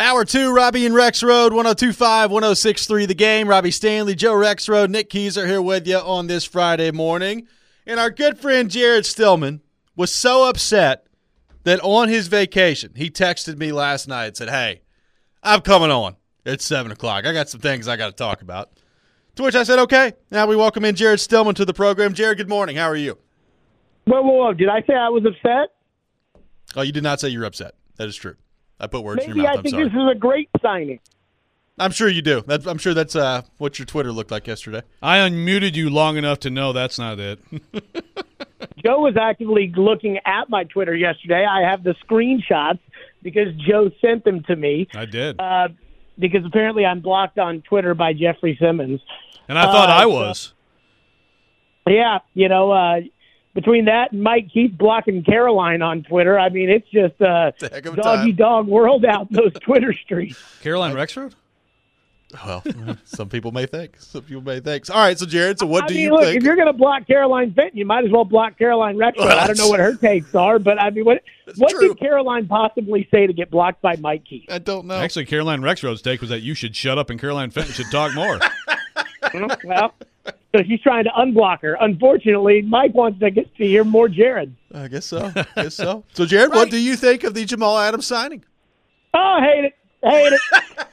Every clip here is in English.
Hour 2, Robbie and Rexrode, 102.5, 106.3 The Game. Robbie Stanley, Joe Rexrode, Nick Keys are here with you on this Friday morning. And our good friend Jared Stillman was so upset that on his vacation, he texted me last night and said, "Hey, I'm coming on. It's 7 o'clock. I got some things I got to talk about." To which I said, okay. Now we welcome in Jared Stillman to the program. Jared, good morning. How are you? Whoa. Did I say I was upset? Oh, you did not say you were upset. That is true. I put words in Maybe your mouth. I think I'm sorry. this is a great signing. I'm sure you do. I'm sure that's what your Twitter looked like yesterday. I unmuted you long enough to know that's not it. Joe was actively looking at my Twitter yesterday. I have the screenshots because Joe sent them to me. I did. Because apparently I'm blocked on Twitter by Jeffrey Simmons. And I thought I was. Yeah, between that and Mike Keith blocking Caroline on Twitter, I mean, it's just a heck of a dog world out in those Twitter streets. Caroline Rexrode? Well, some people may think. All right, so Jared, so what do you look, think? if you're going to block Caroline Fenton, you might as well block Caroline Rexrode. Well, I don't know what her takes are, but I mean, what true. did Caroline possibly say to get blocked by Mike Keith? I don't know. Actually, Caroline Rexrode's take was that you should shut up and Caroline Fenton should talk more. Well, so she's trying to unblock her. Unfortunately, Mike wants to get to hear more Jared. I guess so. So, Jared, what do you think of the Jamal Adams signing? Oh, hate it.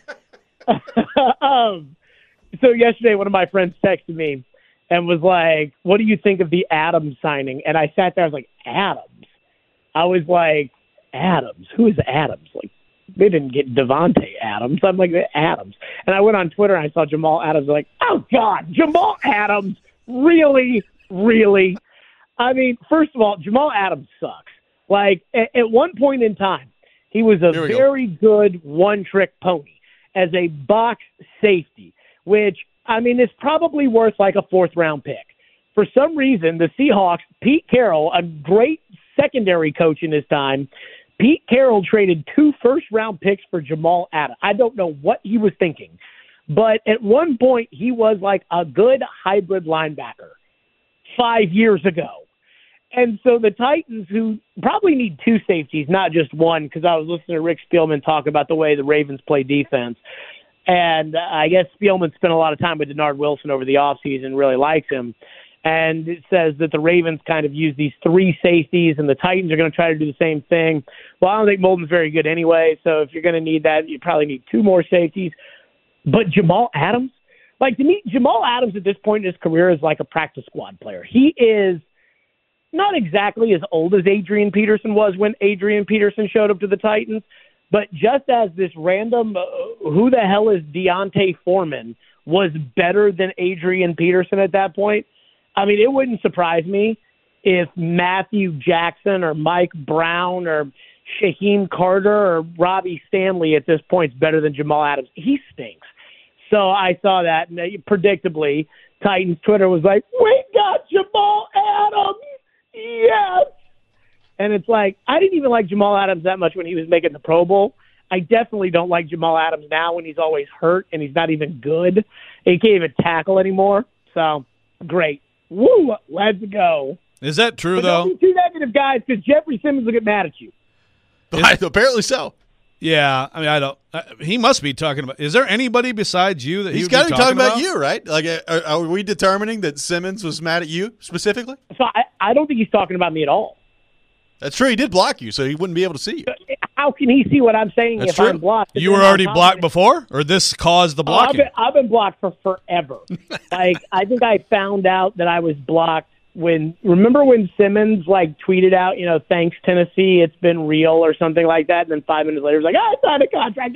So yesterday, one of my friends texted me and was like, "What do you think of the Adams signing?" And I sat there, I was like, "Adams?" I was like, "Adams? Who is Adams?" Like, they didn't get Devontae Adams. I'm like, Adams. And I went on Twitter and I saw Jamal Adams. Like, oh, God, Jamal Adams? Really? Really? I mean, first of all, Jamal Adams sucks. Like, at one point in time, he was a very good one-trick pony as a box safety, which, I mean, is probably worth like a fourth-round pick. For some reason, the Seahawks, Pete Carroll, a great secondary coach in his time, Pete Carroll traded 2 first-round picks for Jamal Adams. I don't know what he was thinking, but at one point he was like a good hybrid linebacker 5 years ago. And so the Titans, who probably need 2 safeties, not just one, because I was listening to Rick Spielman talk about the way the Ravens play defense. And I guess Spielman spent a lot of time with Denard Wilson over the offseason, really likes him. And it says that the Ravens kind of use these 3 safeties, and the Titans are going to try to do the same thing. Well, I don't think Molden's very good anyway, so if you're going to need that, you probably need 2 more safeties. But Jamal Adams? Like, to me, Jamal Adams at this point in his career is like a practice squad player. He is not exactly as old as Adrian Peterson was when Adrian Peterson showed up to the Titans, but just as this random, who the hell is Deontay Foreman, was better than Adrian Peterson at that point. I mean, it wouldn't surprise me if Matthew Jackson or Mike Brown or Shaheem Carter or Robbie Stanley at this point is better than Jamal Adams. He stinks. So I saw that, and predictably, Titans Twitter was like, "We got Jamal Adams! Yes!" And it's like, I didn't even like Jamal Adams that much when he was making the Pro Bowl. I definitely don't like Jamal Adams now when he's always hurt and he's not even good. He can't even tackle anymore. So, great. Woo! Let's go. Is that true, But though? don't be too negative, guys, because Jeffrey Simmons will get mad at you. Apparently so. Yeah, I mean, I don't. He must be talking about. Is there anybody besides you that He's would got to be be talking about about you, right? Like, are we determining that Simmons was mad at you specifically? So I don't think he's talking about me at all. That's true. He did block you, so he wouldn't be able to see you. How can he see what I'm saying That's if true. I'm blocked? You were already blocked before, or this caused the blocking? I've been blocked for forever. Like, I think I found out that I was blocked remember when Simmons tweeted out, "Thanks Tennessee, it's been real," or something like that, and then 5 minutes later, he was like, "I signed a contract."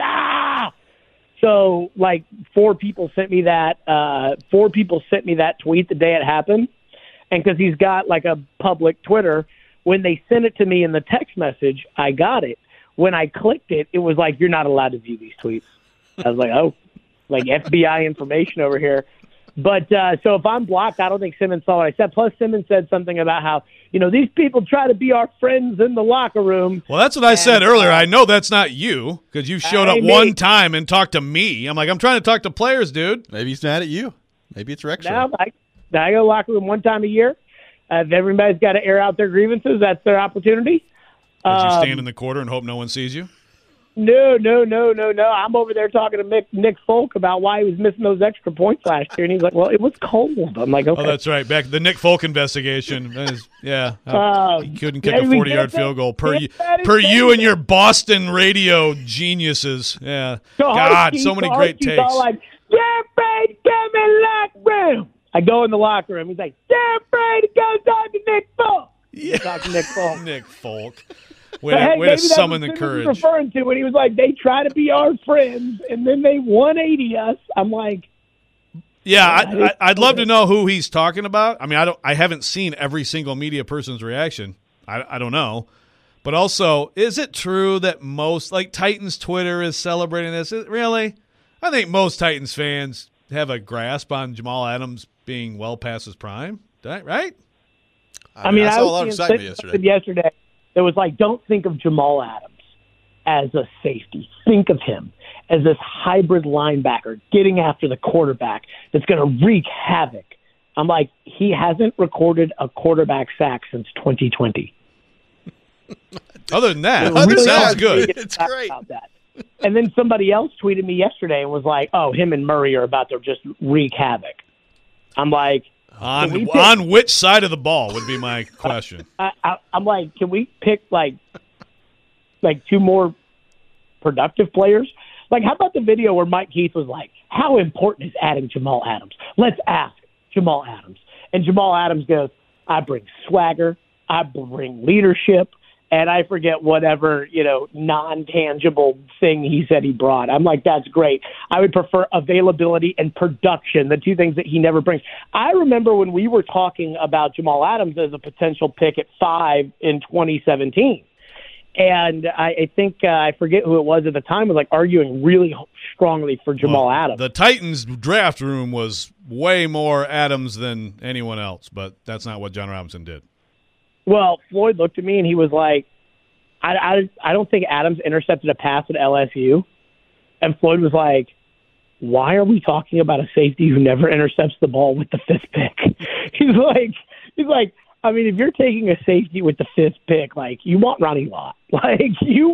So 4 people sent me that. 4 people sent me that tweet the day it happened, and because he's got a public Twitter, when they sent it to me in the text message, I got it. When I clicked it, it was like, "You're not allowed to view these tweets." I was like, "Oh, FBI information over here." But so if I'm blocked, I don't think Simmons saw what I said. Plus, Simmons said something about how, these people try to be our friends in the locker room. Well, that's what I said earlier. I know that's not you because you showed up one time and talked to me. I'm like, I'm trying to talk to players, dude. Maybe he's mad at you. Maybe it's Rex. Now, I go to the locker room one time a year. If everybody's got to air out their grievances, that's their opportunity. Did you stand in the corner and hope no one sees you? No. I'm over there talking to Nick Folk about why he was missing those extra points last year, and he's like, "Well, it was cold." I'm like, "Okay." Oh, that's right. Back the Nick Folk investigation. He couldn't kick a 40-yard field goal per you and your Boston radio geniuses. Yeah, God, so many great takes. All like, "Get ready, come in locker room." I go in the locker room. He's like, "Get ready to go talk to Nick Folk." Yeah, talk to Nick Folk. Nick Folk. Way to summon the courage. Referring to when he was like, they try to be our friends, and then they 180 us. I'm like, yeah, I'd love to know who he's talking about. I mean, I haven't seen every single media person's reaction. I don't know, but also, is it true that most Titans Twitter is celebrating this? Really? I think most Titans fans have a grasp on Jamal Adams being well past his prime, right? I mean, I saw a lot of excitement yesterday. It was like, don't think of Jamal Adams as a safety. Think of him as this hybrid linebacker getting after the quarterback that's going to wreak havoc. I'm like, he hasn't recorded a quarterback sack since 2020. Other than that, it sounds good. It's great. And then somebody else tweeted me yesterday and was like, oh, him and Murray are about to just wreak havoc. I'm like, on which side of the ball would be my question. I'm like, can we pick like two more productive players? Like, how about the video where Mike Keith was like, how important is adding Jamal Adams? Let's ask Jamal Adams. And Jamal Adams goes, I bring swagger, I bring leadership, and I forget whatever, non-tangible thing he said he brought. I'm like, that's great. I would prefer availability and production, the two things that he never brings. I remember when we were talking about Jamal Adams as a potential pick at 5 in 2017. And I think, I forget who it was at the time, was like arguing really strongly for Jamal Adams. The Titans draft room was way more Adams than anyone else, but that's not what John Robinson did. Well, Floyd looked at me and he was like, I don't think Adams intercepted a pass at LSU. And Floyd was like, why are we talking about a safety who never intercepts the ball with the 5th pick? He's like, I mean, if you're taking a safety with the 5th pick, like, you want Ronnie Lott. Like, you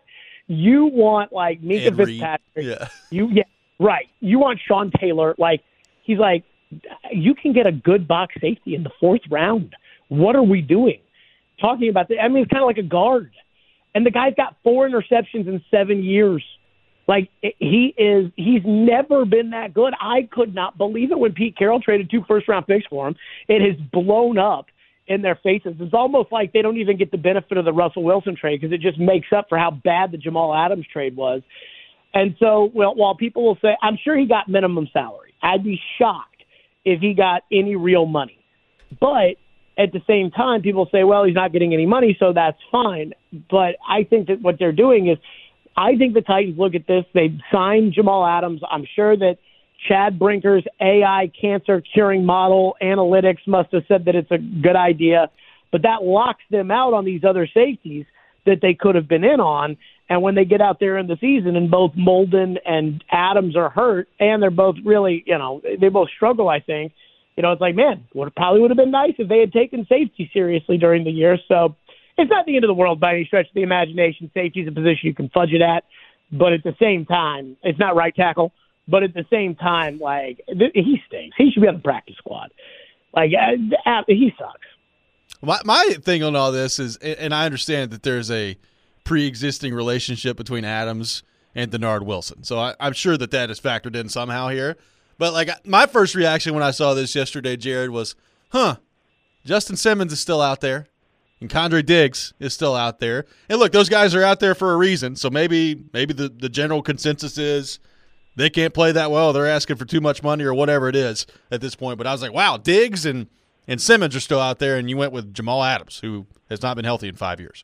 want like Mika Fitzpatrick. Yeah. Right. You want Sean Taylor. Like, he's like, you can get a good box safety in the 4th round. What are we doing? Talking about that. I mean, it's kind of like a guard. And the guy's got 4 interceptions in 7 years. Like, he's never been that good. I could not believe it when Pete Carroll traded 2 first-round picks for him. It has blown up in their faces. It's almost like they don't even get the benefit of the Russell Wilson trade because it just makes up for how bad the Jamal Adams trade was. And so, while people will say, I'm sure he got minimum salary. I'd be shocked if he got any real money. But at the same time, people say, well, he's not getting any money, so that's fine. But I think that what they're doing is, I think the Titans look at this. They've signed Jamal Adams. I'm sure that Chad Brinker's AI cancer curing model analytics must have said that it's a good idea. But that locks them out on these other safeties that they could have been in on. And when they get out there in the season and both Molden and Adams are hurt, and they're both really, they both struggle, I think, it's like, man, probably would have been nice if they had taken safety seriously during the year. So it's not the end of the world by any stretch of the imagination. Safety is a position you can fudge it at. But at the same time, it's not right tackle. But at the same time, like, he stinks. He should be on the practice squad. Like, he sucks. My thing on all this is, and I understand that there's a pre-existing relationship between Adams and Denard Wilson. So I'm sure that is factored in somehow here. But, like, my first reaction when I saw this yesterday, Jared, was, Justin Simmons is still out there, and Condre Diggs is still out there. And, look, those guys are out there for a reason. So maybe the general consensus is they can't play that well. They're asking for too much money or whatever it is at this point. But I was like, wow, Diggs and Simmons are still out there, and you went with Jamal Adams, who has not been healthy in 5 years.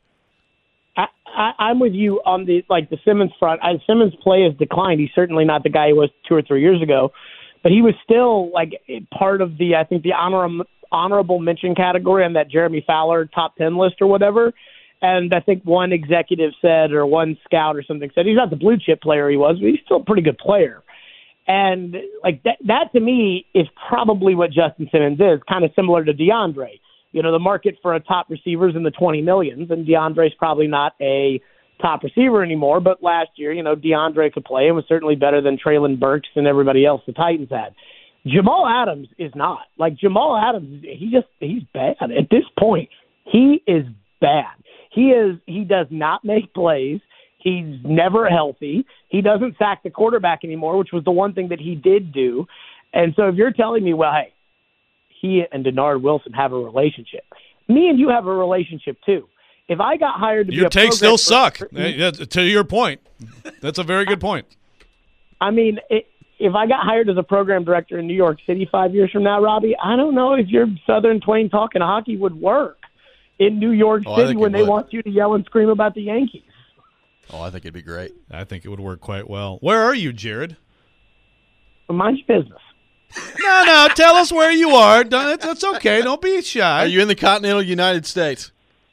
I'm with you on the Simmons front. Simmons' play has declined. He's certainly not the guy he was 2 or 3 years ago. But he was still part of the honorable mention category on that Jeremy Fowler top 10 list or whatever. And I think one executive said, or one scout or something said, he's not the blue chip player he was, but he's still a pretty good player. And that to me is probably what Justin Simmons is, kind of similar to DeAndre. The market for a top receiver is in the 20 millions, and DeAndre's probably not a top receiver anymore, but last year, DeAndre could play and was certainly better than Traylon Burks and everybody else the Titans had. Jamal Adams is not. Like, Jamal Adams, he's bad. At this point, he is bad. He does not make plays. He's never healthy. He doesn't sack the quarterback anymore, which was the one thing that he did do. And so if you're telling me, well, hey, he and Denard Wilson have a relationship, me and you have a relationship too. If I got hired to be your a takes still suck. Yeah, to your point, that's a very good point. I mean, if I got hired as a program director in New York City 5 years from now, Robbie, I don't know if your Southern Twain talking hockey would work in New York City when they want you to yell and scream about the Yankees. Oh, I think it'd be great. I think it would work quite well. Where are you, Jared? Mind your business. No, tell us where you are. That's okay. Don't be shy. Are you in the continental United States?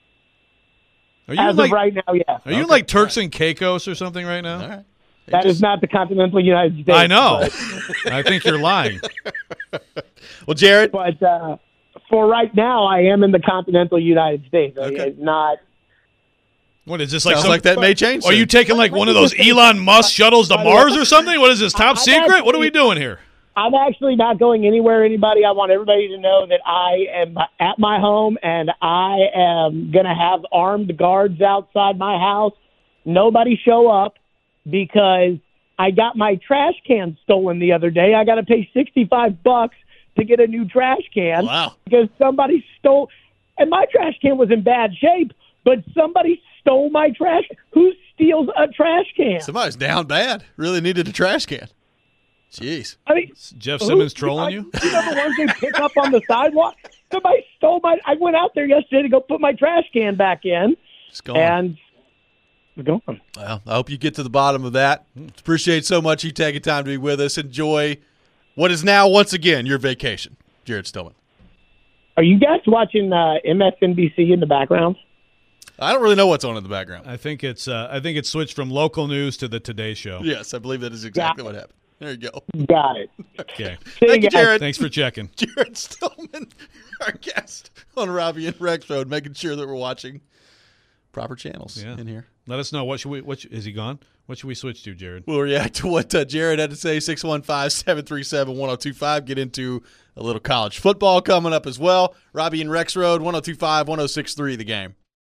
Are you As of right now, yeah. Are you like Turks and Caicos or something right now? All right. That is not the continental United States. I know. I think you're lying. Well, Jared. But for right now, I am in the continental United States. Okay. It's not. What is this like? Sounds like that may change. Are you taking like one of those Elon Musk shuttles to Mars or something? What is this, top secret? What are we doing here? I'm actually not going anywhere, anybody. I want everybody to know that I am at my home and I am going to have armed guards outside my house. Nobody show up because I got my trash can stolen the other day. I got to pay $65 to get a new trash can. Wow. Because somebody stole, and my trash can was in bad shape, but somebody stole my trash. Who steals a trash can? Somebody's down bad. Really needed a trash can. Jeez. I mean, Jeff Simmons trolling you? You know the ones they pick up on the sidewalk? Somebody stole my. I went out there yesterday to go put my trash can back in. It's gone. And it's gone. Well, I hope you get to the bottom of that. Appreciate so much you taking time to be with us. Enjoy what is now, once again, your vacation. Jared Stillman. Are you guys watching MSNBC in the background? I don't really know what's on in the background. I think it's switched from local news to the Today Show. Yes, I believe that is exactly what happened. There you go. Got it. Okay. Thank you, Jared. Thanks for checking. Jared Stillman, our guest on Robbie and Rex Road, making sure that we're watching proper channels in here. Let us know. Is he gone? What should we switch to, Jared? We'll react to what Jared had to say, 615-737-1025. Get into a little college football coming up as well. Robbie and Rex Road, 102.5, 106.3 The Game.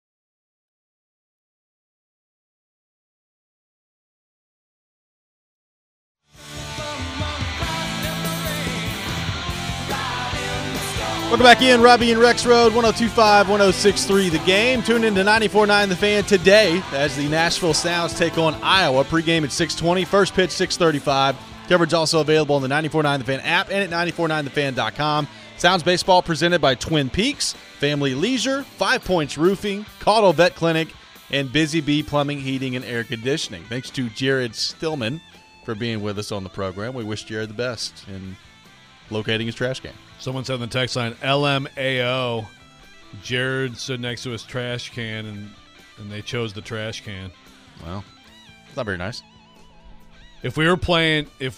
Welcome back in, Robbie and Rex Road, 102.5, 106.3 The Game. Tune in to 94.9 The Fan today as the Nashville Sounds take on Iowa. Pregame at 6:20, first pitch 6:35. Coverage also available on the 94.9 The Fan app and at 949thefan.com. Sounds baseball presented by Twin Peaks, Family Leisure, 5 Points Roofing, Caudill Vet Clinic, and Busy Bee Plumbing, Heating, and Air Conditioning. Thanks to Jared Stillman for being with us on the program. We wish Jared the best in locating his trash can. Someone said on the text line, LMAO. Jared stood next to his trash can, and they chose the trash can. Well, it's not very nice. If we were playing a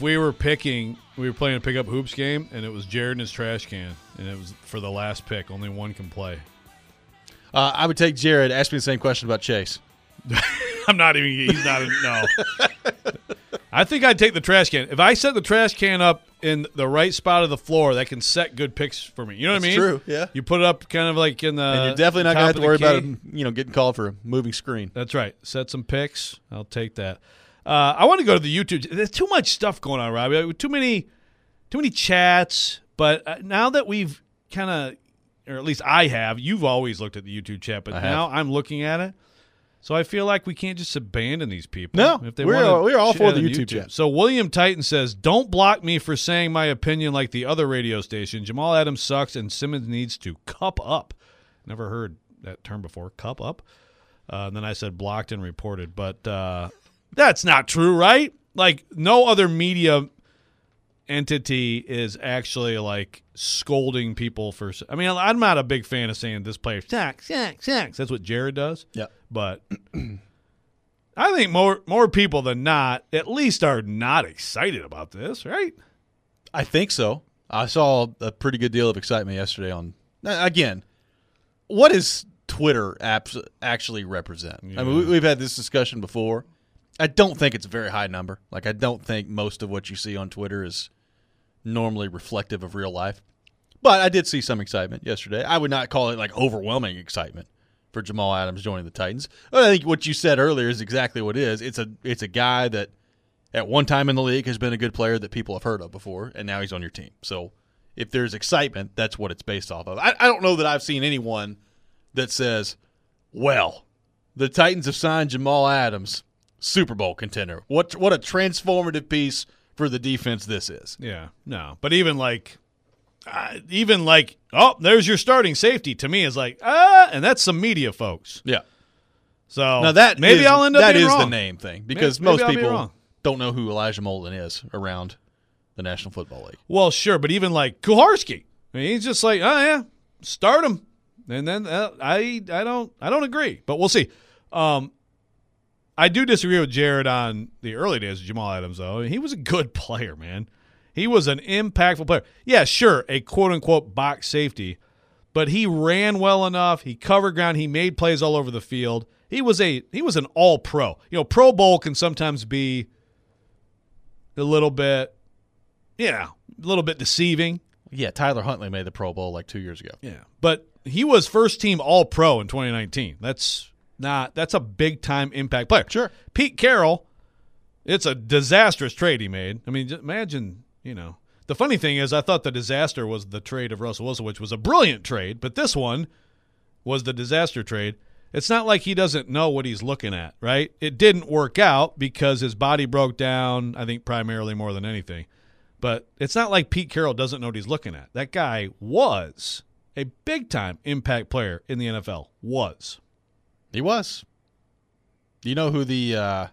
pickup hoops game, and it was Jared and his trash can, and it was for the last pick. Only one can play. I would take Jared. Ask me the same question about Chase. He's not no. I think I'd take the trash can. If I set the trash can up in the right spot of the floor, that can set good picks for me. You know what I mean? True, yeah. You put it up kind of like in the And you're definitely not going to have to worry about it, getting called for a moving screen. That's right. Set some picks. I'll take that. I want to go to the YouTube. There's too much stuff going on, Robbie. Too many chats. But now that we've kind of, or at least I have, you've always looked at the YouTube chat, but now I'm looking at it. So I feel like we can't just abandon these people. No, if they we're all for the YouTube chat. So William Titan says, don't block me for saying my opinion like the other radio station. Jamal Adams sucks and Simmons needs to cup up. Never heard that term before, cup up. And then I said blocked and reported. But that's not true, right? Like no other media entity is actually like scolding people for. I mean, I'm not a big fan of saying this player sucks. That's what Jared does. Yeah, but I think more people than not at least are not excited about this, right? I think so. I saw a pretty good deal of excitement yesterday on again. What is Twitter apps actually represent. Yeah. I mean, we've had this discussion before. I don't think it's a very high number. Like, I don't think most of what you see on Twitter is normally reflective of real life. But I did see some excitement yesterday. I would not call it like overwhelming excitement for Jamal Adams joining the Titans. But I think what you said earlier is exactly what it is. It's a guy that at one time in the league has been a good player that people have heard of before, and now he's on your team. So if there's excitement, that's what it's based off of. I don't know that I've seen anyone that says, well, the Titans have signed Jamal Adams, Super Bowl contender. What a transformative piece for the defense this is. Yeah, no. But even like, oh, there's your starting safety, to me is like, and that's some media folks. Yeah. So now that maybe I'll end up being wrong. That is the name thing, because most people don't know who Elijah Molden is around the National Football League. Well, sure, but even like Kuharski, I mean, he's just like, oh yeah, start him, and then I don't agree, but we'll see. I do disagree with Jared on the early days of Jamal Adams, though. He was a good player, man. He was an impactful player. Yeah, sure, a quote-unquote box safety, but he ran well enough. He covered ground. He made plays all over the field. He was an all-pro. You know, Pro Bowl can sometimes be a little bit deceiving. Yeah, Tyler Huntley made the Pro Bowl like 2 years ago. Yeah, but he was first-team All-Pro in 2019. That's a big-time impact player. Sure. Pete Carroll, it's a disastrous trade he made. I mean, just imagine, you know. The funny thing is I thought the disaster was the trade of Russell Wilson, which was a brilliant trade, but this one was the disaster trade. It's not like he doesn't know what he's looking at, right? It didn't work out because his body broke down, I think primarily more than anything. But it's not like Pete Carroll doesn't know what he's looking at. That guy was a big-time impact player in the NFL. Was. He was. Do you know who the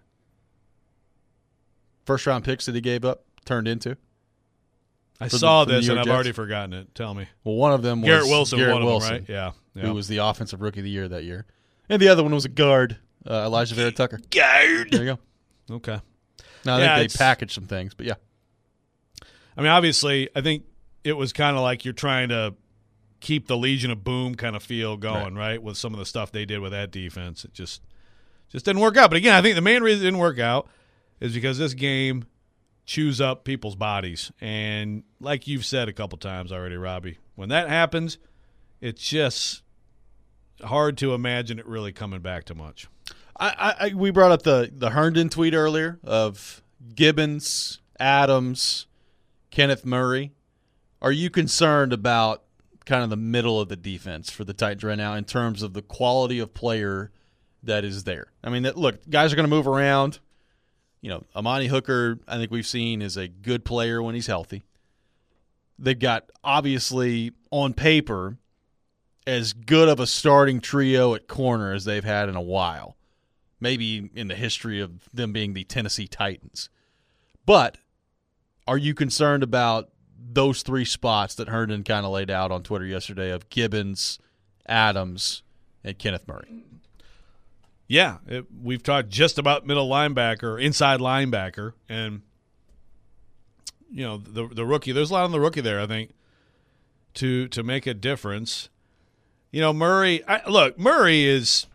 first-round picks that he gave up turned into? I saw this, and I've already forgotten it. Tell me. Well, one of them was Garrett Wilson, Garrett one of Wilson, them, right? Yeah. Who was the offensive rookie of the year that year. And the other one was a guard, Elijah Vera Tucker. Guard. There you go. Okay. Now, I think they packaged some things, but yeah. I mean, obviously, I think it was kind of like you're trying to keep the Legion of Boom kind of feel going, right? With some of the stuff they did with that defense. It just didn't work out. But again, I think the main reason it didn't work out is because this game chews up people's bodies. And like you've said a couple times already, Robbie, when that happens, it's just hard to imagine it really coming back to much. We brought up the Herndon tweet earlier of Gibbons, Adams, Kenneth Murray. Are you concerned about kind of the middle of the defense for the Titans right now in terms of the quality of player that is there? I mean, look, guys are going to move around. You know, Amani Hooker, I think we've seen, is a good player when he's healthy. They've got, obviously, on paper, as good of a starting trio at corner as they've had in a while. Maybe in the history of them being the Tennessee Titans. But are you concerned about those three spots that Herndon kind of laid out on Twitter yesterday of Gibbons, Adams, and Kenneth Murray? Yeah, we've talked just about middle linebacker, inside linebacker, and you know the rookie. There's a lot on the rookie there, I think, to make a difference. You know, Murray. Murray is.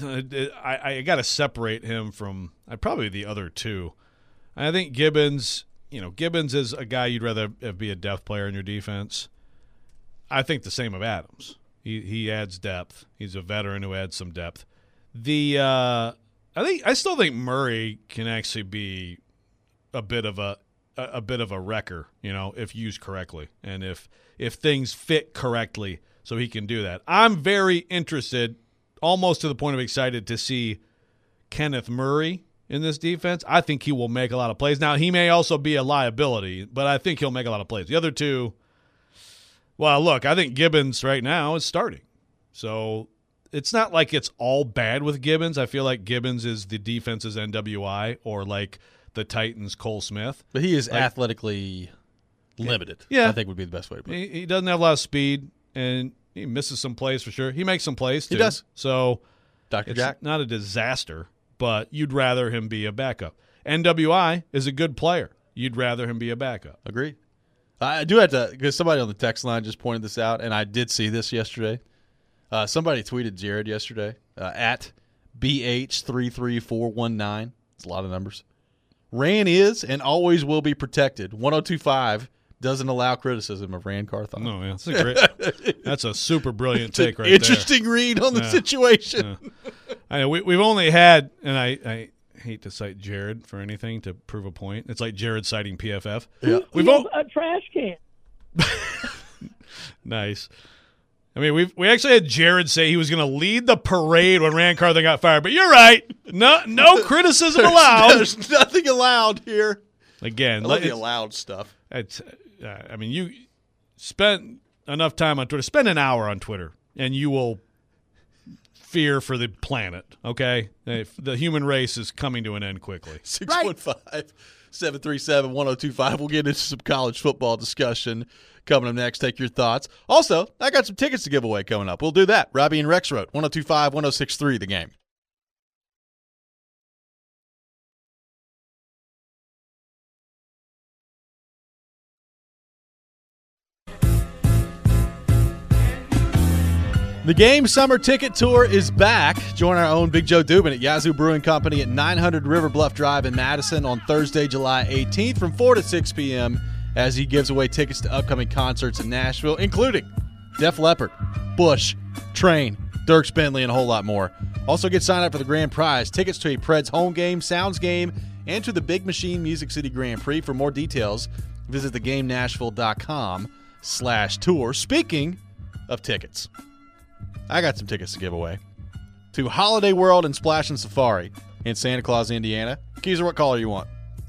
I got to separate him from probably the other two. I think Gibbons. You know, Gibbons is a guy you'd rather be a depth player in your defense. I think the same of Adams. He adds depth. He's a veteran who adds some depth. I still think Murray can actually be a bit of a wrecker, you know, if used correctly and if things fit correctly, so he can do that. I'm very interested, almost to the point of excited, to see Kenneth Murray in this defense. I think he will make a lot of plays. Now, he may also be a liability, but I think he'll make a lot of plays. The other two, well, look, I think Gibbons right now is starting. So it's not like it's all bad with Gibbons. I feel like Gibbons is the defense's NWI or like the Titans' Cole Smith. But he is athletically limited, I think would be the best way to put it. He doesn't have a lot of speed, and he misses some plays for sure. He makes some plays, too. He does. So Dr. it's Jack. not a disaster, but you'd rather him be a backup. NWI is a good player. You'd rather him be a backup. Agreed. I do have to, because somebody on the text line just pointed this out, and I did see this yesterday. Somebody tweeted Jared yesterday at BH33419. It's a lot of numbers. Rand is and always will be protected. 1025 doesn't allow criticism of Rand Carthon. No, yeah, that's a super brilliant take right interesting read on the situation. Yeah. I know we've only had, and I hate to cite Jared for anything to prove a point. It's like Jared citing PFF. Yeah. We've a trash can. Nice. I mean, we actually had Jared say he was going to lead the parade when Rand Carthon got fired. But you're right. No criticism allowed. There's nothing allowed here. Again, I love the allowed stuff. I mean, you spent enough time on Twitter. Spend an hour on Twitter, and you will fear for the planet, okay? The human race is coming to an end quickly. 615-737-1025. We'll get into some college football discussion coming up next. Take your thoughts. Also, I got some tickets to give away coming up. We'll do that. Robbie and Rex Road, 102.5, 106.3 The Game. The Game Summer Ticket Tour is back. Join our own Big Joe Dubin at Yazoo Brewing Company at 900 River Bluff Drive in Madison on Thursday, July 18th from 4 to 6 p.m. as he gives away tickets to upcoming concerts in Nashville, including Def Leppard, Bush, Train, Dierks Bentley, and a whole lot more. Also get signed up for the grand prize, tickets to a Preds home game, Sounds game, and to the Big Machine Music City Grand Prix. For more details, visit thegamenashville.com/tour. Speaking of tickets, I got some tickets to give away to Holiday World and Splash and Safari in Santa Claus, Indiana. Keezer, what caller you want?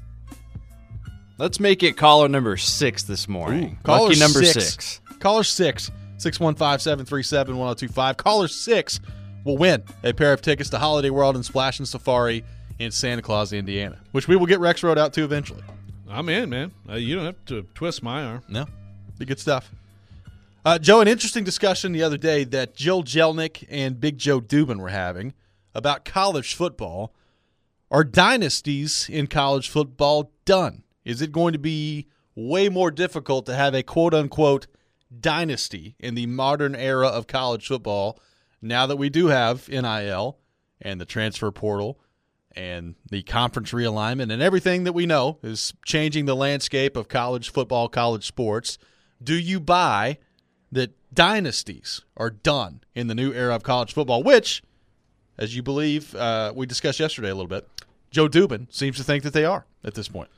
Let's make it caller number 6 this morning. Caller Lucky number 6. 6. Caller 6, 615-737-1025. Caller 6 will win a pair of tickets to Holiday World and Splash and Safari in Santa Claus, Indiana, which we will get Rex Road out to eventually. I'm in, man. You don't have to twist my arm. No, be good stuff. Joe, an interesting discussion the other day that Jill Jelnick and Big Joe Dubin were having about college football. Are dynasties in college football done? Is it going to be way more difficult to have a quote-unquote dynasty in the modern era of college football now that we do have NIL and the transfer portal and the conference realignment and everything that we know is changing the landscape of college football, college sports? Do you buy that dynasties are done in the new era of college football, which, as you believe, we discussed yesterday a little bit, Joe Dubin seems to think that they are at this point?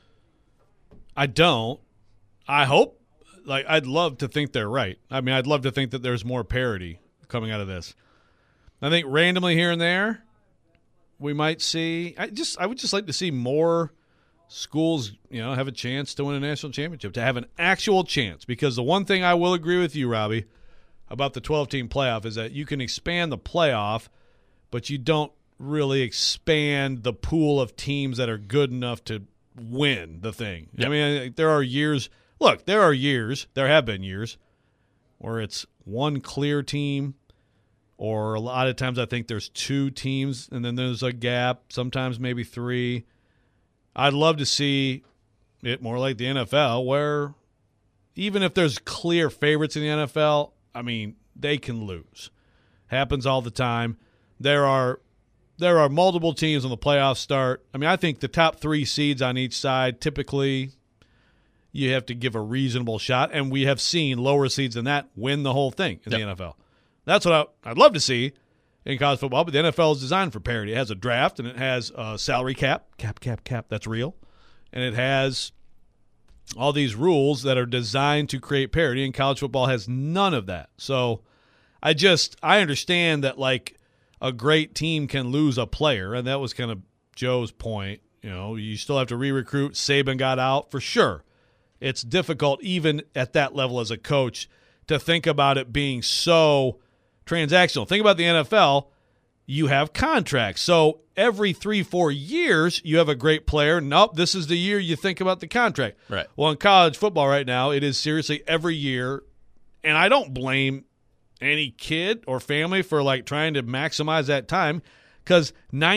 I don't. I hope. I'd love to think they're right. I mean, I'd love to think that there's more parity coming out of this. I think randomly here and there, we might see. I would just like to see more schools, have a chance to win a national championship, to have an actual chance. Because the one thing I will agree with you, Robbie, about the 12-team playoff is that you can expand the playoff, but you don't really expand the pool of teams that are good enough to win the thing. Yep. I mean, there are years – look, there have been years where it's one clear team, or a lot of times I think there's 2 teams and then there's a gap, sometimes maybe 3. I'd love to see it more like the NFL, where even if there's clear favorites in the NFL, I mean, they can lose. Happens all the time. There are multiple teams when the playoffs start. I mean, I think the top 3 seeds on each side, typically you have to give a reasonable shot, and we have seen lower seeds than that win the whole thing in the NFL. That's what I'd love to see in college football, but the NFL is designed for parity. It has a draft, and it has a salary cap, that's real, and it has all these rules that are designed to create parity, and college football has none of that. So I understand that, like, a great team can lose a player, and that was kind of Joe's point. You still have to re-recruit. Saban got out, for sure. It's difficult, even at that level as a coach, to think about it being so transactional. Think about the NFL. You have contracts. So every 3-4 years, you have a great player. Nope, this is the year you think about the contract. Right. Well, in college football right now, it is seriously every year. And I don't blame any kid or family for trying to maximize that time, because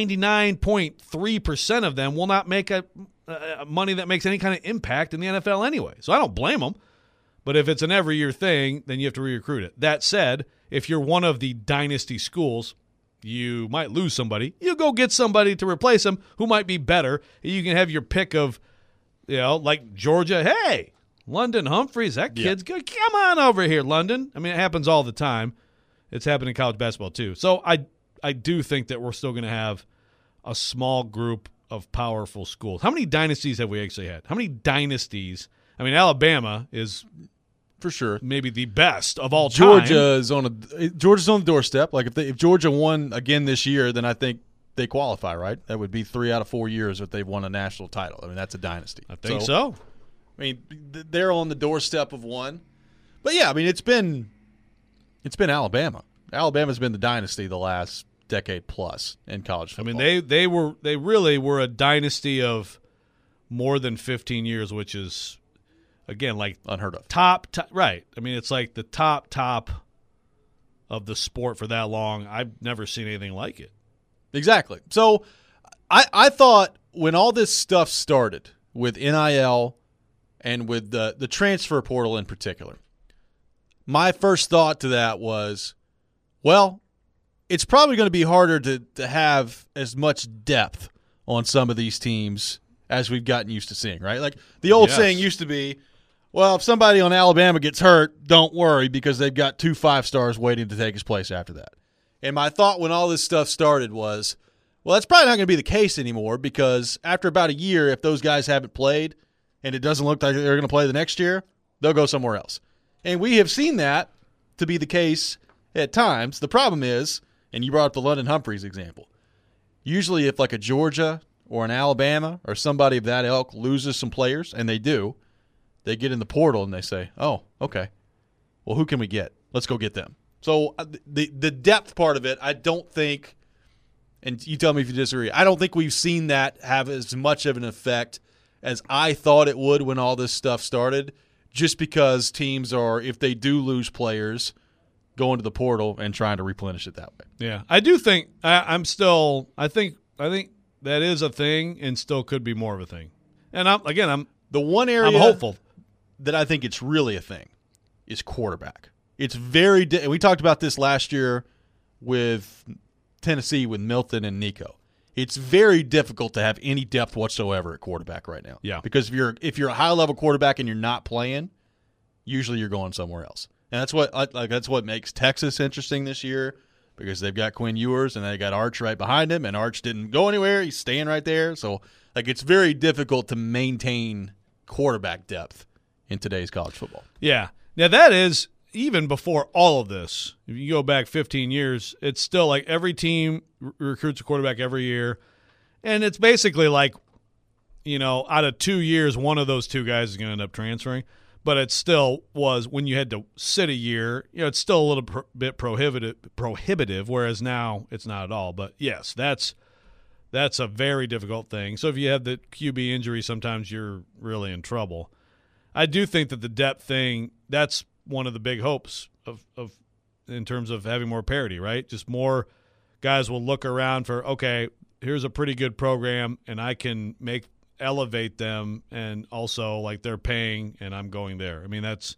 99.3% of them will not make money that makes any kind of impact in the NFL anyway. So I don't blame them. But if it's an every year thing, then you have to re-recruit it. That said, if you're one of the dynasty schools, you might lose somebody. You go get somebody to replace them who might be better. You can have your pick of, like Georgia. Hey, London Humphreys, that kid's good. Come on over here, London. I mean, it happens all the time. It's happened in college basketball too. So I do think that we're still going to have a small group of powerful schools. How many dynasties have we actually had? How many dynasties? I mean, Alabama is for sure maybe the best of all time. Georgia's on the doorstep. Like if Georgia won again this year, then I think they qualify, right? That would be 3 out of 4 years if they've won a national title. I mean, that's a dynasty. I think so. I mean, they're on the doorstep of one. But yeah, I mean, it's been Alabama. Alabama's been the dynasty the last decade plus in college football. I mean, they really were a dynasty of more than 15 years, which is, again, like unheard of. Top, right. I mean, it's like the top of the sport for that long. I've never seen anything like it. Exactly. So I thought when all this stuff started with NIL and with the transfer portal in particular, my first thought to that was, well, it's probably going to be harder to have as much depth on some of these teams as we've gotten used to seeing, right? Like the old saying used to be, well, if somebody on Alabama gets hurt, don't worry because they've got 2 5-stars waiting to take his place after that. And my thought when all this stuff started was, well, that's probably not going to be the case anymore because after about a year, if those guys haven't played and it doesn't look like they're going to play the next year, they'll go somewhere else. And we have seen that to be the case at times. The problem is, and you brought up the London Humphreys example, usually if like a Georgia or an Alabama or somebody of that ilk loses some players, and they do, they get in the portal and they say, oh, okay, well, who can we get? Let's go get them. So the depth part of it, I don't think, and you tell me if you disagree, I don't think we've seen that have as much of an effect as I thought it would when all this stuff started, just because teams are, if they do lose players, going to the portal and trying to replenish it that way. Yeah, I do think I think that is a thing and still could be more of a thing. And I'm the one area I'm hopeful that I think it's really a thing is quarterback. It's very and we talked about this last year with Tennessee with Milton and Nico. It's very difficult to have any depth whatsoever at quarterback right now. Yeah. Because if you're a high-level quarterback and you're not playing, usually you're going somewhere else. And that's what makes Texas interesting this year because they've got Quinn Ewers and they got Arch right behind him, and Arch didn't go anywhere. He's staying right there. So it's very difficult to maintain quarterback depth in today's college football. Yeah. Now that is even before all of this. If you go back 15 years, it's still like every team recruits a quarterback every year, and it's basically like, out of 2 years, one of those two guys is going to end up transferring. But it still was, when you had to sit a year, it's still a little bit prohibitive, whereas now it's not at all. But, yes, that's a very difficult thing. So if you have the QB injury, sometimes you're really in trouble. I do think that the depth thing, that's one of the big hopes of in terms of having more parity, right? Just more guys will look around for, okay, here's a pretty good program, and I can elevate them, and also like they're paying and I'm going there. I mean, that's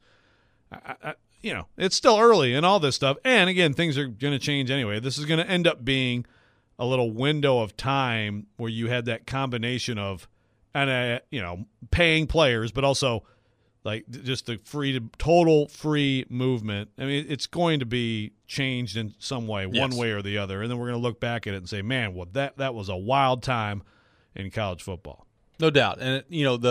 it's still early and all this stuff. And again, things are going to change anyway. This is going to end up being a little window of time where you had that combination of paying players, but also like just the total free movement. I mean, it's going to be changed in some way, one way or the other. And then we're going to look back at it and say, man, well, that was a wild time in college football. No doubt. And,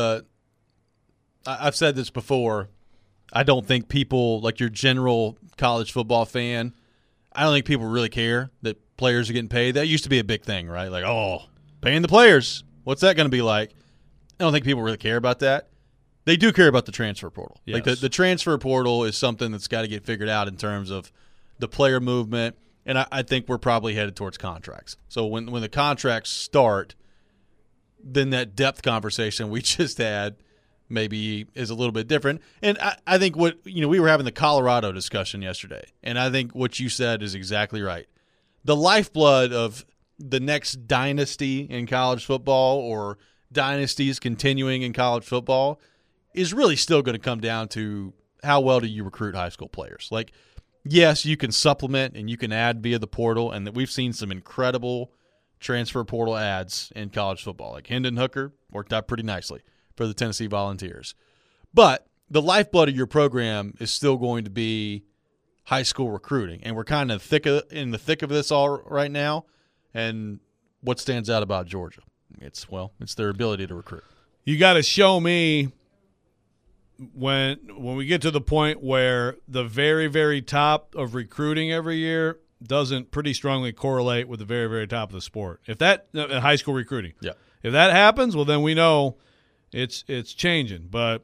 I've said this before, I don't think people, like your general college football fan, I don't think people really care that players are getting paid. That used to be a big thing, right? Like, oh, paying the players, what's that going to be like? I don't think people really care about that. They do care about the transfer portal. Yes. Like the transfer portal is something that's got to get figured out in terms of the player movement, and I think we're probably headed towards contracts. So when the contracts start, then that depth conversation we just had maybe is a little bit different. And I think we were having the Colorado discussion yesterday, and I think what you said is exactly right. The lifeblood of the next dynasty in college football or dynasties continuing in college football is really still going to come down to how well do you recruit high school players. Like yes, you can supplement and you can add via the portal, and that we've seen some incredible transfer portal ads in college football. Like Hendon Hooker worked out pretty nicely for the Tennessee Volunteers. But the lifeblood of your program is still going to be high school recruiting, and we're kind of in the thick of this all right now. And what stands out about Georgia? It's their ability to recruit. You got to show me when we get to the point where the very, very top of recruiting every year doesn't pretty strongly correlate with the very, very top of the sport. If that high school recruiting, if that happens, well, then we know it's changing. But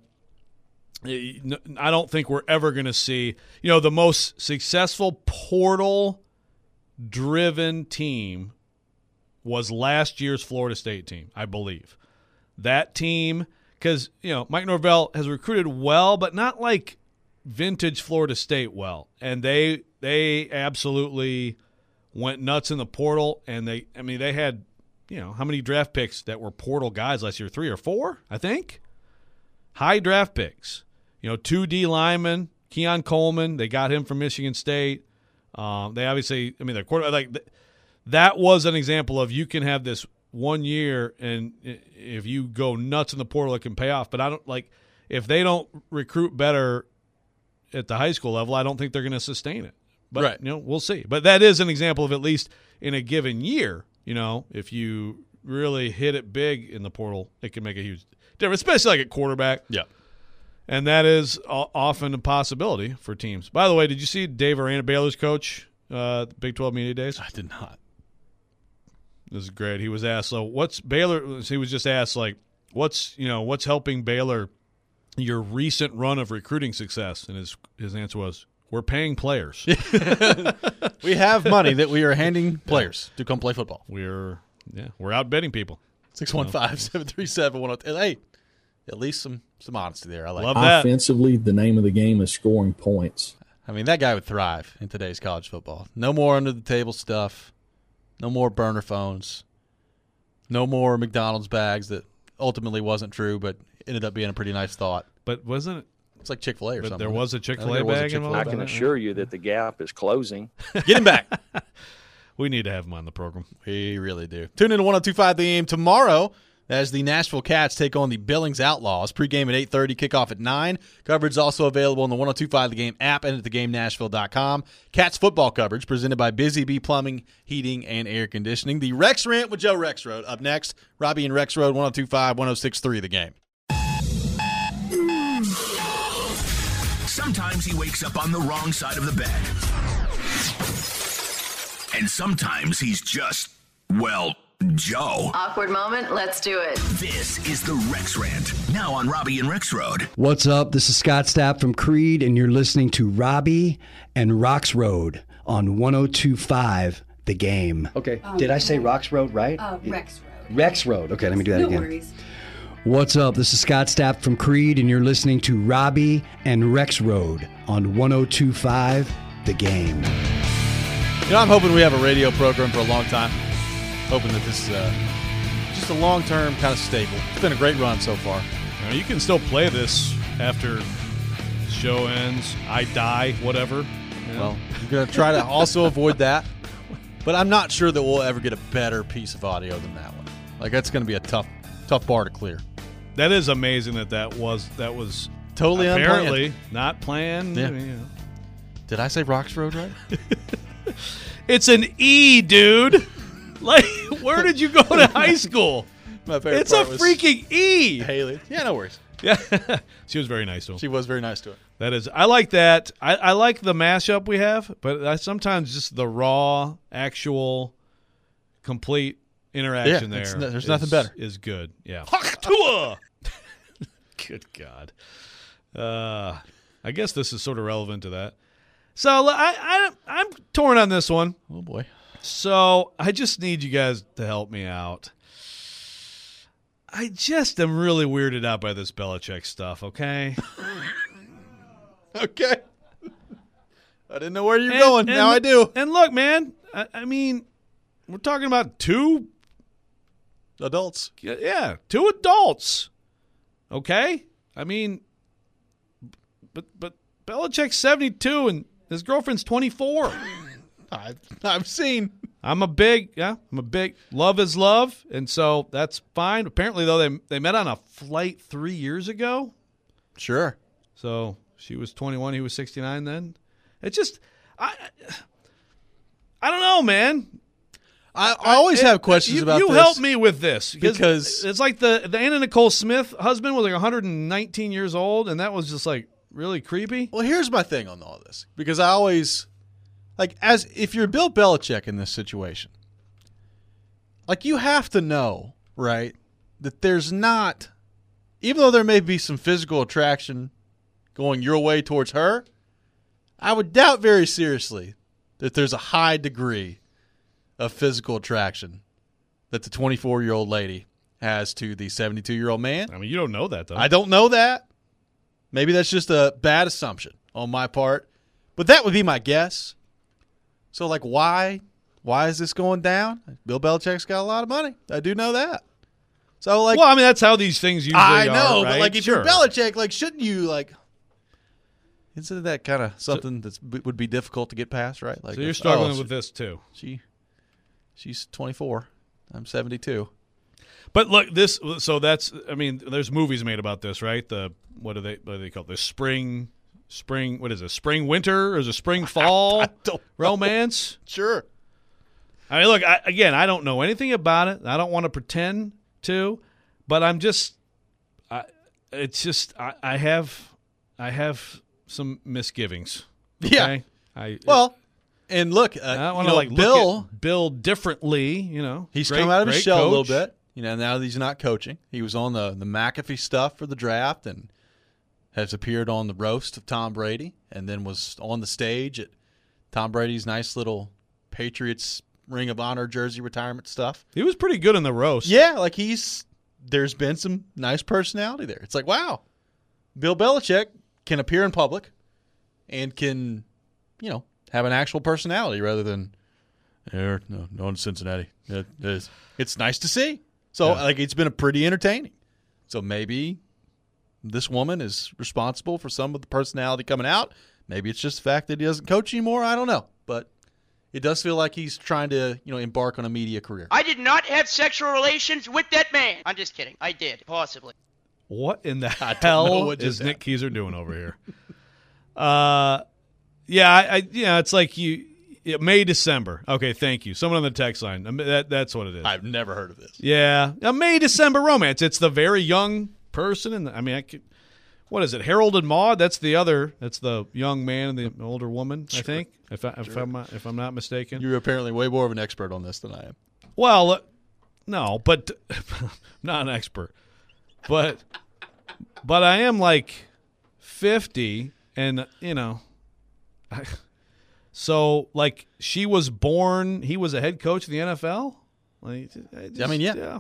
I don't think we're ever going to see, the most successful portal-driven team was last year's Florida State team, I believe. That team, because, Mike Norvell has recruited well, but not like vintage Florida State well. And they absolutely went nuts in the portal, and they had, how many draft picks that were portal guys last year? 3 or 4, I think. High draft picks. 2 D linemen, Keon Coleman, they got him from Michigan State. They obviously, their quarterback, that was an example of you can have this 1 year, and if you go nuts in the portal, it can pay off. But I don't if they don't recruit better at the high school level, I don't think they're going to sustain it. But we'll see. But that is an example of, at least in a given year, if you really hit it big in the portal, it can make a huge difference, especially like at quarterback. Yeah. And that is often a possibility for teams. By the way, did you see Dave Aranda, Baylor's coach, Big 12 Media Days? I did not. This is great. He was asked, so what's Baylor? He was just asked, what's helping Baylor your recent run of recruiting success? And his answer was, we're paying players. We have money that we are handing players to come play football. We're outbidding people. 615-737-103. Hey, at least some honesty there. I like Love that. Offensively, the name of the game is scoring points. that guy would thrive in today's college football. No more under-the-table stuff. No more burner phones. No more McDonald's bags that ultimately wasn't true but ended up being a pretty nice thought. But wasn't it? It's like Chick-fil-A or something. There was a Chick-fil-A bag involved? I can assure you that the gap is closing. Get him back. We need to have him on the program. We really do. Tune in to 102.5 The Game tomorrow as the Nashville Cats take on the Billings Outlaws. Pregame at 8:30, kickoff at 9. Coverage is also available on the 102.5 The Game app and at thegamenashville.com. Cats football coverage presented by Busy Bee Plumbing, Heating, and Air Conditioning. The Rex Rant with Joe Rexrode. Up next, Robbie and Rexrode, 102.5, 106.3 The Game. Sometimes he wakes up on the wrong side of the bed. And sometimes he's just, Joe. Awkward moment, let's do it. This is the Rex Rant, now on Robbie and Rex Road. What's up? This is Scott Stapp from Creed, and you're listening to Robbie and Rocks Road on 102.5 The Game. Okay, did I say Rocks Road right? Rex Road. Rex Road. Okay, let me do that again. No worries. What's up? This is Scott Stapp from Creed, and you're listening to Robbie and Rex Road on 102.5 The Game. I'm hoping we have a radio program for a long time. Hoping that this is just a long-term kind of staple. It's been a great run so far. You can still play this after the show ends. I die, whatever. Well, I'm going to try to also avoid that. But I'm not sure that we'll ever get a better piece of audio than that one. That's going to be a tough bar to clear. That is amazing that was totally apparently unplanned. Not planned. Yeah. Did I say Rocks Road right? It's an E, dude. Where did you go to high school? My favorite it's a part was freaking E. Haley. Yeah, no worries. Yeah, she was very nice to him. She was very nice to him. That is, I like that. I like the mashup we have, but sometimes just the raw, actual, complete interaction there's nothing better. Is good. Yeah. Tua. Good God. I guess this is sort of relevant to that. So I'm torn on this one. Oh boy. So I just need you guys to help me out. I just am really weirded out by this Belichick stuff, okay? Okay. I didn't know where you're going. Now I do. And look, man, I mean, we're talking about 2 adults. Yeah, 2 adults. Okay? I mean, but Belichick's 72 and His girlfriend's 24. I've seen. I'm a big love is love, and so that's fine. Apparently, though, they met on a flight 3 years ago. Sure. So she was 21, he was 69 then. It's just, I don't know, man. I always have questions about this. You help me with this. Because it's like the Anna Nicole Smith husband was like 119 years old, and that was just like really creepy. Well, here's my thing on all this. Because I always, like, as if you're Bill Belichick in this situation, like, you have to know, right, that there's not, even though there may be some physical attraction going your way towards her, I would doubt very seriously that there's a high degree of physical attraction that the 24-year-old lady has to the 72-year-old man. I mean, you don't know that, though. I don't know that. Maybe that's just a bad assumption on my part. But that would be my guess. So, like, why is this going down? Bill Belichick's got a lot of money. I do know that. So, like, well, I mean, that's how these things usually are. I know, right? but, like, if Sure. you're Belichick, like, shouldn't you, like, isn't that kind of something that would be difficult to get past, right? Like, So you're struggling with this, too. She's 24. I'm 72. But look, there's movies made about this, right? What do they call it? The spring, what is it? Spring winter, or is it spring fall I don't know. romance? Sure. I mean, look, I don't know anything about it. I don't want to pretend to, but I have some misgivings. Okay? Yeah. And look, I want to Bill, look at Bill differently. You know, he's great, come out of his great shell coach. a little bit. You know, now that he's not coaching, he was on the McAfee stuff for the draft and has appeared on the roast of Tom Brady, and then was on the stage at Tom Brady's nice little Patriots Ring of Honor jersey retirement stuff. He was pretty good in the roast. Yeah, like there's been some nice personality there. It's like, wow, Bill Belichick can appear in public and can, have an actual personality rather than no in Cincinnati. It's nice to see. So, it's been a pretty entertaining. So maybe this woman is responsible for some of the personality coming out. Maybe it's just the fact that he doesn't coach anymore. I don't know. But it does feel like he's trying to, embark on a media career. I did not have sexual relations with that man. I'm just kidding. I did, possibly. What in the hell is Nick Keyser doing over here? It's like May, December. Okay, thank you. Someone on the text line. That's what it is. I've never heard of this. Yeah, a May, December romance. It's the very young person, and what is it? Harold and Maude. That's the young man and the older woman. Sure. I think, if I'm not mistaken. You're apparently way more of an expert on this than I am. Well, no, but not an expert. But I am like 50, and so like she was born. He was a head coach of the NFL. Yeah.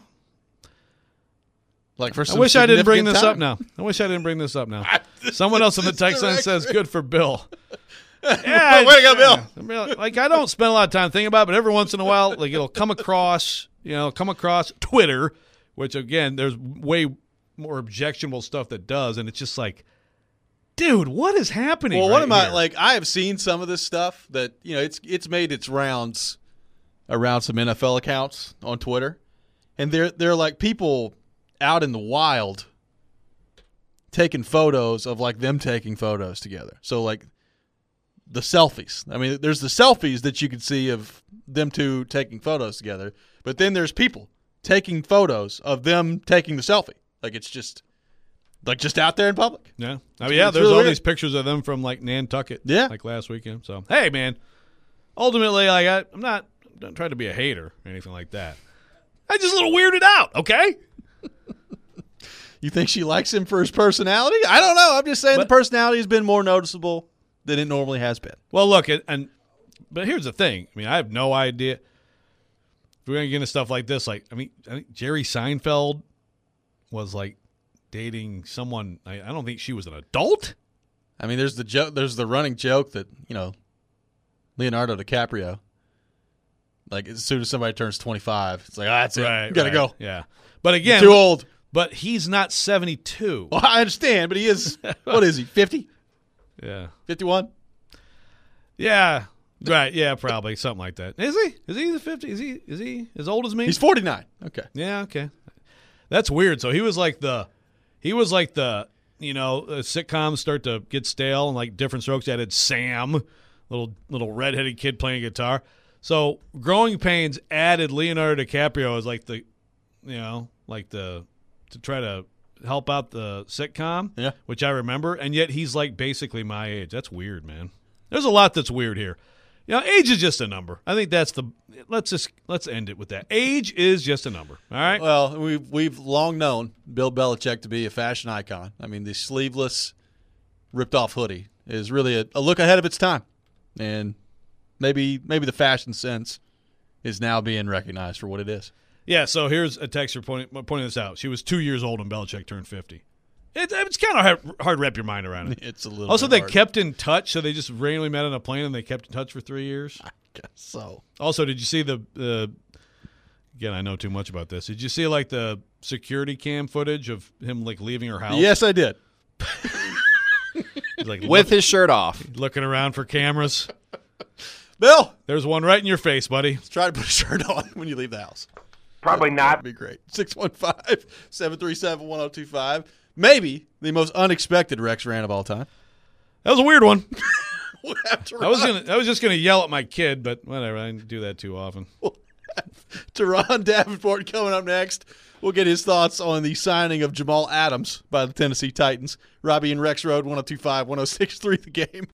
Like for some I wish I didn't bring this time. up now. Someone else on the text line says, "Good for Bill." Yeah, way to go, Bill. Like I don't spend a lot of time thinking about it, but every once in a while, like it'll come across Twitter, which again, there's way more objectionable stuff that does, and it's just like, dude, what is happening? Well, right what am I here? like? I have seen some of this stuff that it's made its rounds around some NFL accounts on Twitter, and they're like people out in the wild taking photos of like them taking photos together. So like the selfies. I mean, there's the selfies that you can see of them two taking photos together, but then there's people taking photos of them taking the selfie. Like it's just out there in public. Yeah. There's there's really all weird. these pictures of them from like Nantucket. Yeah. Like last weekend. So hey, man. Ultimately, like I'm not trying to be a hater or anything like that. I just a little weirded out. Okay. You think she likes him for his personality? I don't know. I'm just saying the personality has been more noticeable than it normally has been. Well, look, but here's the thing. I mean, I have no idea. If we're going to get into stuff like this, I think Jerry Seinfeld was, like, dating someone. I don't think she was an adult. I mean, there's the running joke that, Leonardo DiCaprio, like, as soon as somebody turns 25, it's like, that's it. You got to go. Yeah. But again. You're too old. But he's not 72. Well, I understand, but he is, what is he, 50? Yeah. 51? Yeah. Right. Yeah, probably something like that. Is he? Is he the 50? Is he as old as me? He's 49. Okay. Yeah, okay. That's weird. So he was like the sitcoms start to get stale and like Different Strokes added Sam, little redheaded kid playing guitar. So Growing Pains added Leonardo DiCaprio as like to try to help out the sitcom, yeah, which I remember, and yet he's like basically my age. That's weird, man. There's a lot that's weird here. Age is just a number. I think that's let's end it with that. Age is just a number. All right. Well, we've long known Bill Belichick to be a fashion icon. I mean, the sleeveless, ripped-off hoodie is really a look ahead of its time, and maybe the fashion sense is now being recognized for what it is. Yeah. So here's a texter pointing this out. She was 2 years old when Belichick turned 50. It's kind of hard to wrap your mind around it. It's a little. Also, bit they hard. kept in touch, so they just randomly met on a plane and they kept in touch for 3 years. I guess so. Also, did you see the again, I know too much about this. Did you see like the security cam footage of him like leaving her house? Yes, I did. He's, like, With his shirt off. looking around for cameras. Bill, There's one right in your face, buddy. let's try to put a shirt on when you leave the house. Probably not. That'd be great. 615-737-1025. Maybe the most unexpected Rex rant of all time. That was a weird one. We'll have to I was just gonna yell at my kid, but whatever. I didn't do that too often. Teron Davenport coming up next. We'll get his thoughts on the signing of Jamal Adams by the Tennessee Titans. Robbie and Rex Road, 102.5, 106.3 The Game.